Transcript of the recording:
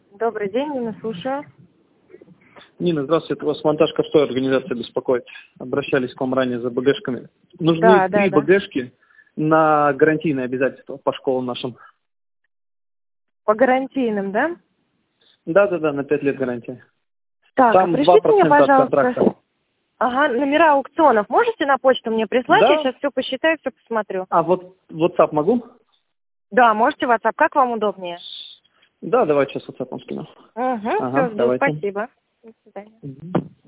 Добрый день, Нина, слушаю. Нина, здравствуйте. Вас монтажка в той организации беспокоит. Обращались к вам ранее за БГшками. Нужны Да. три БГшки на гарантийные обязательства по школам нашим. По гарантийным, да? Да, на 5 лет гарантия. Так, Там пришлите 2% мне, от пожалуйста. контракта. Ага, номера аукционов можете на почту мне прислать? Да. Я сейчас все посчитаю, все посмотрю. А вот WhatsApp могу? Да, можете WhatsApp, как вам удобнее? Да, давайте сейчас WhatsApp скину. Угу, Ага, все, жду, давайте. спасибо. До свидания. Мгм.